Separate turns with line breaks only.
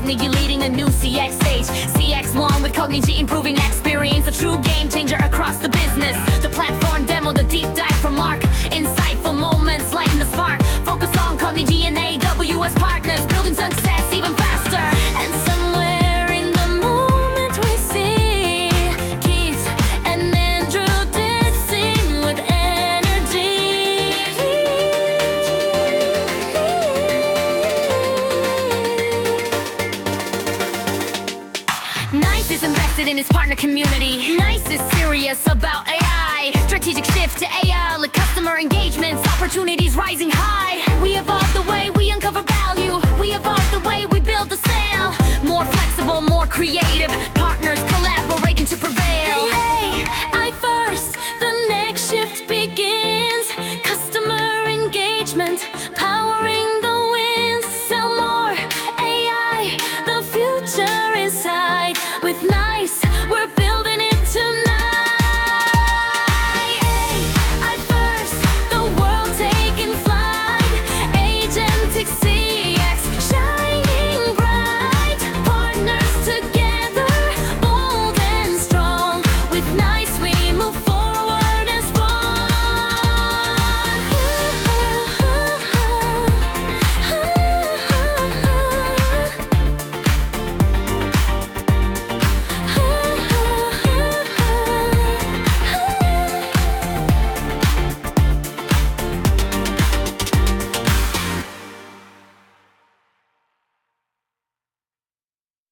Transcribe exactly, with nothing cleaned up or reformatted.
Cognigy leading a new C X stage. C X one with Cognigy improving experience, a true game changer across the business. The platform demo, the deep dive from Mark, insightful moments lighten the spark. Focus on Cognigy and A W S partners, building success even faster. And somewhere in the moment we see Keith and Andrew dancing with energy. Nice is invested in his partner community. Nice is serious about A I. Strategic shift to A I, like customer engagements, opportunities rising high. We evolve the way